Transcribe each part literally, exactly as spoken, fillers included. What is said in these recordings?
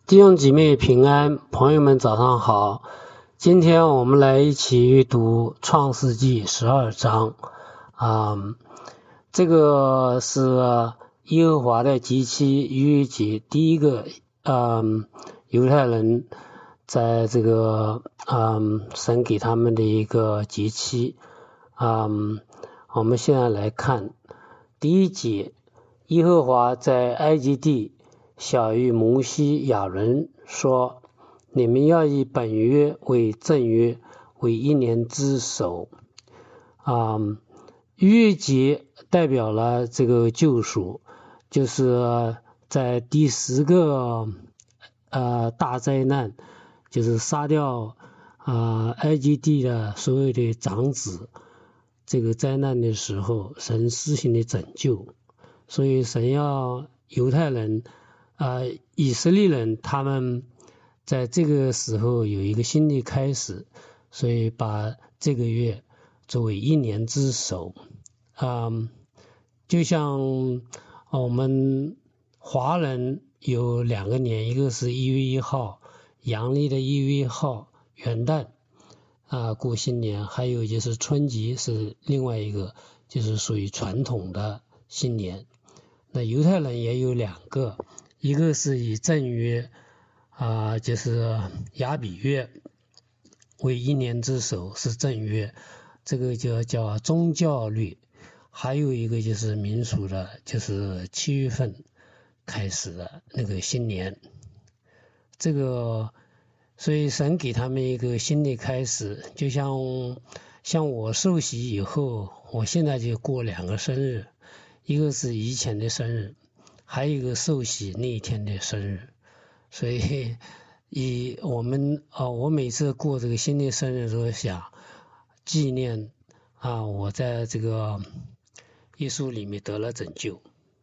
弟兄姐妹平安，朋友们早上好。今天我们来一起阅读创世纪十二章啊、嗯，这个是耶和华的节期逾越节，第一个嗯犹太人在这个嗯神给他们的一个节期。嗯，我们现在来看第一节，耶和华在埃及地晓谕摩西亚伦说，你们要以本约为正约，为一年之首。啊、嗯，逾越节代表了这个救赎，就是在第十个呃大灾难，就是杀掉啊、呃、埃及地的所有的长子，这个灾难的时候，神施行的拯救，所以神要犹太人啊、呃、以色列人他们在这个时候有一个新的开始，所以把这个月作为一年之首。啊、嗯，就像我们华人有两个年，一个是一月一号，阳历的一月一号元旦啊过新年，还有就是春节是另外一个，就是属于传统的新年。那犹太人也有两个，一个是以正月啊，就是亚比月为一年之首，是正月，这个就叫宗教律。还有一个就是民俗的，就是七月份开始的那个新年。这个所以神给他们一个新的开始，就像像我受洗以后，我现在就过两个生日，一个是以前的生日，还有一个受洗那一天的生日。所以以我们啊，我每次过这个新的生日都想纪念啊，我在这个耶稣里面得了拯救。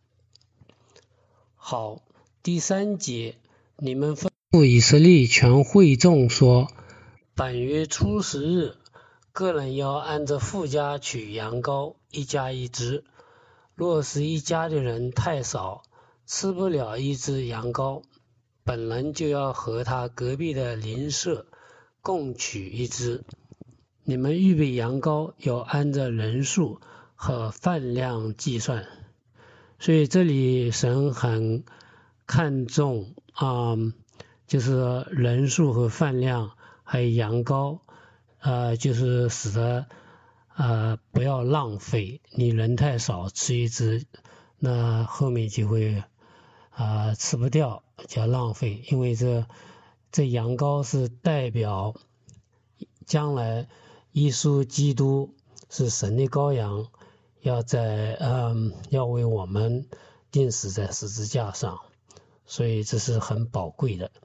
好，第三节，你们吩咐以色列全会众说，本月初十日，个人要按着父家取羊羔，一家一只。若是一家的人太少，吃不了一只羊羔，本人就要和他隔壁的邻舍共取一只。你们预备羊羔要按照人数和饭量计算。所以这里神很看重啊、嗯，就是人数和饭量，还有羊羔，呃，就是使得呃不要浪费。你人太少吃一只，那后面就会啊、呃、吃不掉，叫浪费。因为这这羊羔是代表将来耶稣基督是神的羔羊，要在嗯要为我们钉死在十字架上，所以这是很宝贵的。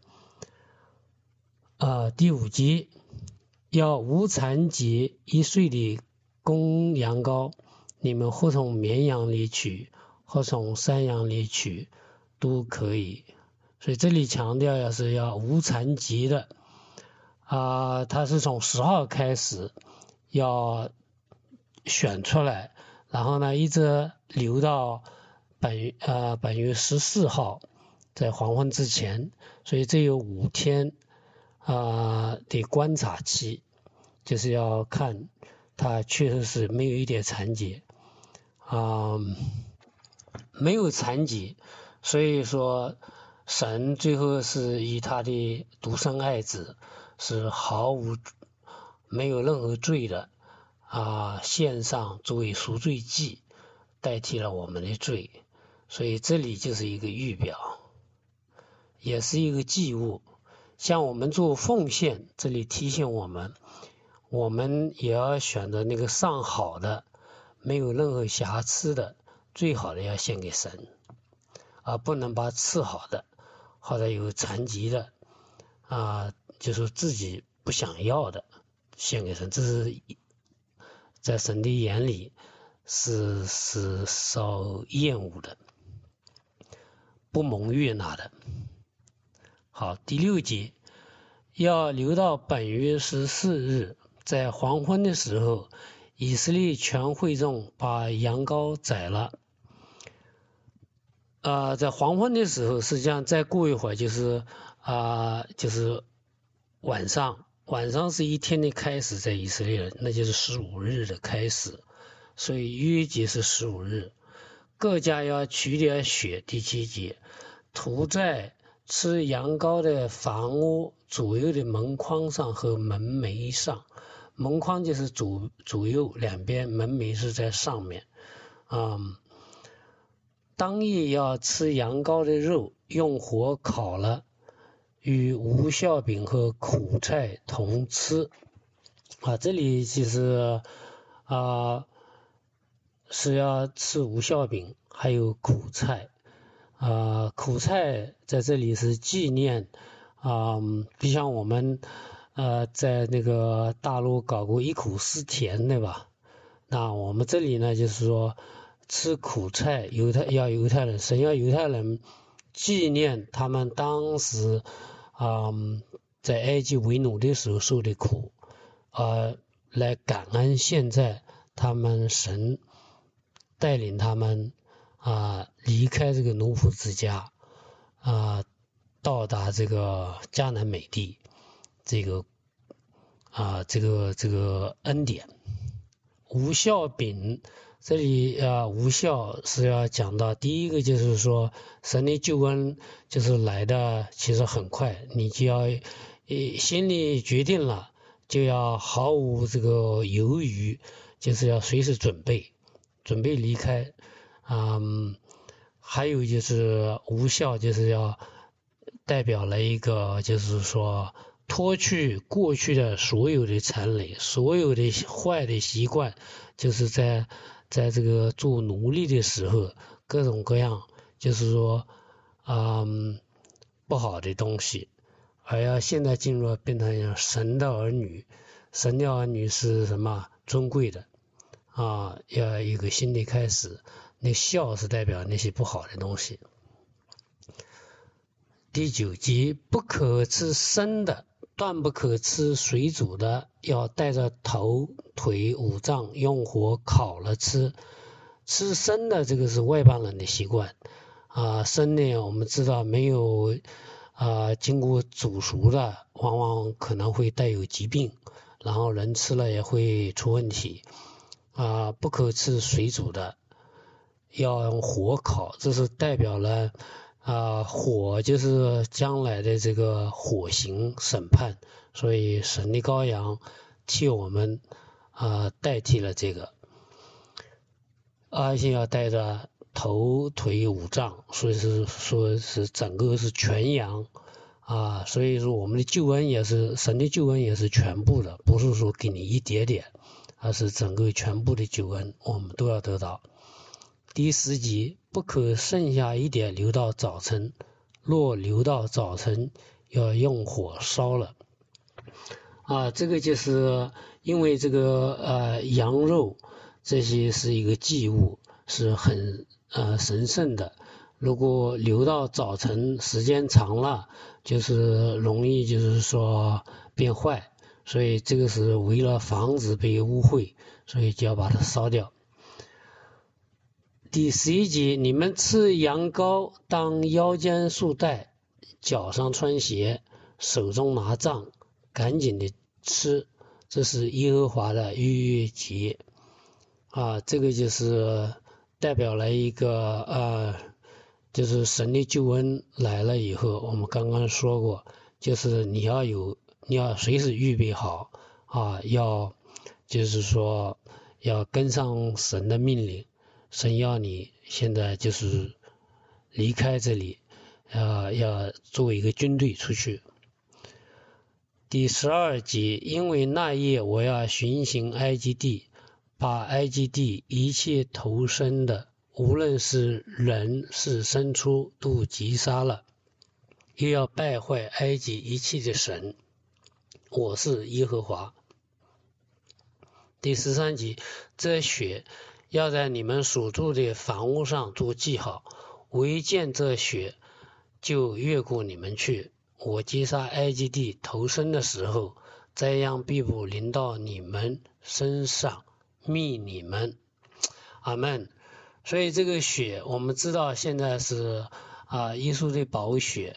啊，第五节，要无残疾一岁的公羊羔，你们或从绵羊里取，或从山羊里取，都可以。所以这里强调要是要无残疾的啊，它是从十号开始要选出来，然后呢一直留到本呃本月十四号，在黄昏之前，所以这有五天啊、呃、的观察期，就是要看他确实是没有一点残疾啊、呃，没有残疾，所以说神最后是以他的独生爱子是毫无没有任何罪的啊，献上作为赎罪祭，代替了我们的罪。所以这里就是一个预表，也是一个祭物。像我们做奉献，这里提醒我们，我们也要选择那个上好的，没有任何瑕疵的，最好的要献给神，而不能把次好的或者有残疾的啊，就是自己不想要的献给神，这是在神的眼里是是受厌恶的，不蒙悦纳的。好，第六节，要留到本月十四日，在黄昏的时候，以色列全会众把羊羔宰了。呃，在黄昏的时候，实际上再过一会儿就是啊、就是晚上，晚上是一天的开始，在以色列人，那就是十五日的开始，所以约节是十五日。各家要取点血，第七节，涂在吃羊羔的房屋左右的门框上和门楣上。门框就是左左右两边，门楣是在上面。嗯，当夜要吃羊羔的肉，用火烤了，与无酵饼和苦菜同吃。啊，这里其实啊是要吃无酵饼，还有苦菜。啊，苦菜在这里是纪念啊，就像我们呃在那个大陆搞过忆苦思甜，对吧？那我们这里呢，就是说吃苦菜，犹太要犹太人，神要犹太人纪念他们当时啊、嗯、在埃及为奴的时候受的苦，呃，来感恩现在他们神带领他们啊离开这个奴仆之家啊，到达这个迦南美地，这个啊这个这个恩典。无酵饼这里啊，无酵是要讲到第一个，就是说神的救恩就是来的其实很快，你就要心里决定了，就要毫无这个犹豫，就是要随时准备准备离开。嗯，还有就是无效，就是要代表了一个，就是说脱去过去的所有的残累，所有的坏的习惯，就是在在这个做奴隶的时候，各种各样，就是说嗯不好的东西，而要现在进入变成神的儿女，神的儿女是什么？尊贵的啊，要一个新的开始。那孝是代表那些不好的东西。第九节，不可吃生的，断不可吃水煮的，要带着头腿五脏用火烤了吃。吃生的这个是外邦人的习惯啊，生呢我们知道没有啊经过煮熟的，往往可能会带有疾病，然后人吃了也会出问题啊。不可吃水煮的，要用火烤，这是代表了啊火就是将来的这个火刑审判，所以神的羔羊替我们啊代替了这个，而且要带着头腿五脏，所以是说是整个是全羊啊，所以说我们的救恩也是神的救恩也是全部的，不是说给你一点点，而是整个全部的救恩我们都要得到。第十节，不可剩下一点留到早晨，若留到早晨，要用火烧了。啊，这个就是因为这个呃羊肉这些是一个祭物，是很呃神圣的。如果留到早晨，时间长了，就是容易就是说变坏，所以这个是为了防止被污秽，所以就要把它烧掉。第十一节，你们吃羊羔，当腰间束带，脚上穿鞋，手中拿杖，赶紧的吃，这是耶和华的逾越节啊，这个就是代表了一个呃，就是神的救恩来了以后，我们刚刚说过，就是你要有，你要随时预备好啊，要就是说要跟上神的命令。神要你现在就是离开这里，呃，要作为一个军队出去。第十二节，因为那夜我要巡行埃及地，把埃及地一切投生的，无论是人是牲畜，都击杀了，又要败坏埃及一切的神，我是耶和华。第十三节，这血要在你们所住的房屋上做记号，唯见这血就越过你们去。我击杀埃及地投生的时候，灾殃必不临到你们身上，灭你们。阿们。所以这个血，我们知道现在是啊，耶稣的宝血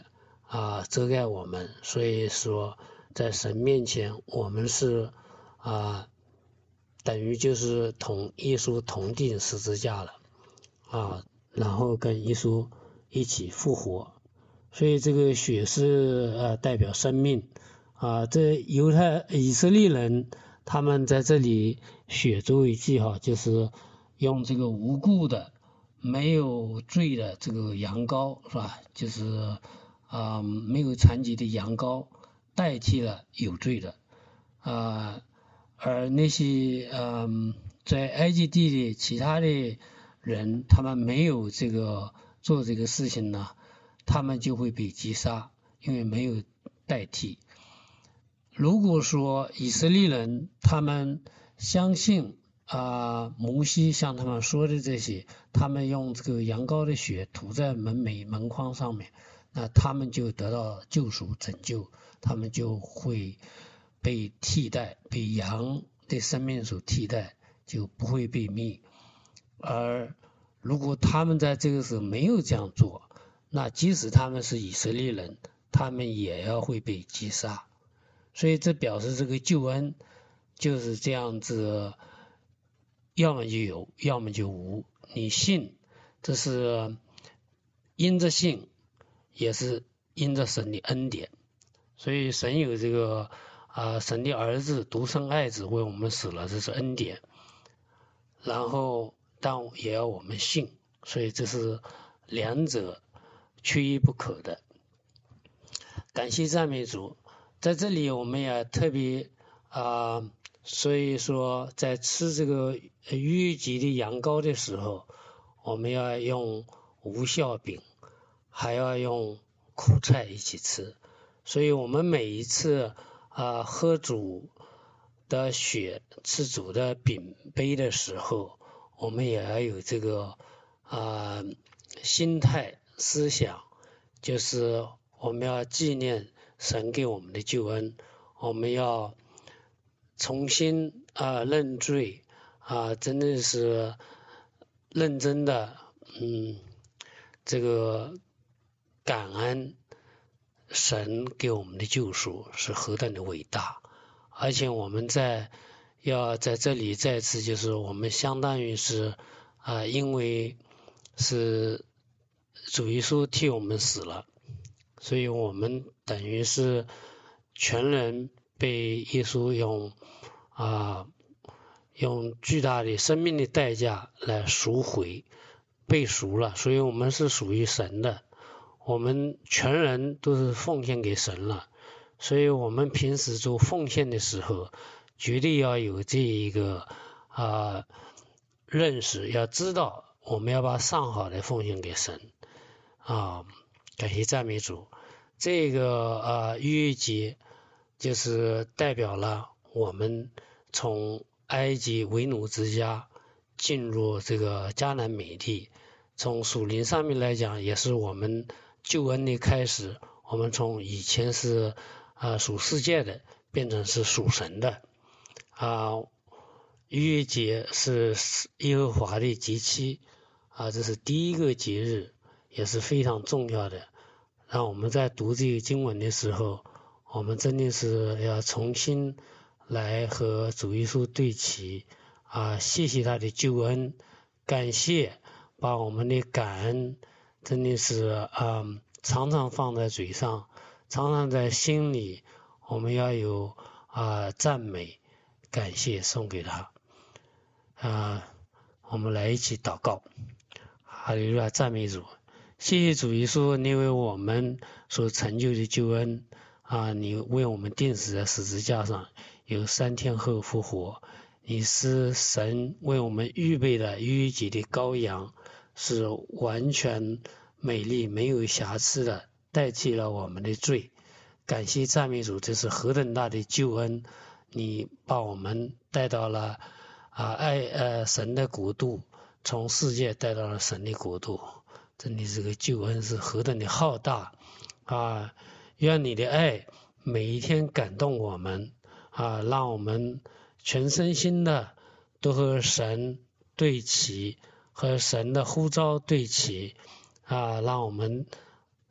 啊遮盖我们，所以说在神面前我们是啊等于就是同耶稣同定十字架了啊，然后跟耶稣一起复活，所以这个血是呃代表生命啊。这犹太以色列人他们在这里血作为记号，就是用这个无辜的没有罪的这个羊羔是吧，就是啊没有残疾的羊羔代替了有罪的啊，而那些嗯在埃及地的其他的人，他们没有这个做这个事情呢，他们就会被击杀，因为没有代替。如果说以色列人他们相信啊摩西向他们说的这些，他们用这个羊羔的血涂在门楣门框上面，那他们就得到救赎拯救，他们就会被替代，被羊的生命所替代，就不会被灭。而如果他们在这个时候没有这样做，那即使他们是以色列人，他们也要会被击杀。所以这表示这个救恩就是这样子，要么就有，要么就无。你信，这是因着信，也是因着神的恩典。所以神有这个啊、呃，神的儿子独生爱子为我们死了，这是恩典。然后但也要我们信，所以这是两者缺一不可的。感谢赞美主。在这里我们也特别啊、呃，所以说在吃这个逾级的羊羔的时候，我们要用无酵饼，还要用苦菜一起吃。所以我们每一次啊、呃、喝主的血，吃主的饼杯的时候，我们也要有这个啊、呃、心态思想，就是我们要纪念神给我们的救恩，我们要重新啊、呃、认罪啊、呃，真的是认真的嗯这个感恩神给我们的救赎是何等的伟大，而且我们在要在这里再次就是我们相当于是啊、呃，因为是主耶稣替我们死了，所以我们等于是全人被耶稣用啊用巨大的生命的代价来赎回，被赎了，所以我们是属于神的，我们全人都是奉献给神了，所以我们平时做奉献的时候，绝对要有这一个啊认识，要知道我们要把上好的奉献给神啊。感谢赞美主。这个啊逾越节就是代表了我们从埃及为奴之家进入这个迦南美地，从属灵上面来讲也是我们救恩的开始，我们从以前是啊属世界的变成是属神的啊。逾越节是耶和华的节期啊，这是第一个节日，也是非常重要的。让我们在读这个经文的时候，我们真的是要重新来和主耶稣对齐啊，谢谢他的救恩，感谢，把我们的感恩真的是啊常常放在嘴上，常常在心里，我们要有啊赞美感谢送给他啊。我们来一起祷告。哈利路亚，赞美主。谢谢主耶稣，你为我们所成就的救恩啊！你为我们钉死在十字架上，有三天后复活。你是神为我们预备的逾越节的羔羊，是完全美丽没有瑕疵的，代替了我们的罪。感谢赞美主，这是何等大的救恩！你把我们带到了啊爱呃神的国度，从世界带到了神的国度。真的这个救恩是何等的浩大啊！愿你的爱每一天感动我们啊，让我们全身心的都和神对齐，和神的呼召对齐啊，让我们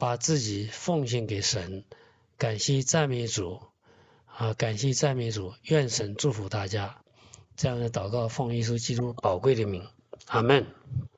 把自己奉献给神。感谢赞美主啊，感谢赞美主，愿神祝福大家。这样的祷告奉耶稣基督宝贵的名，阿们。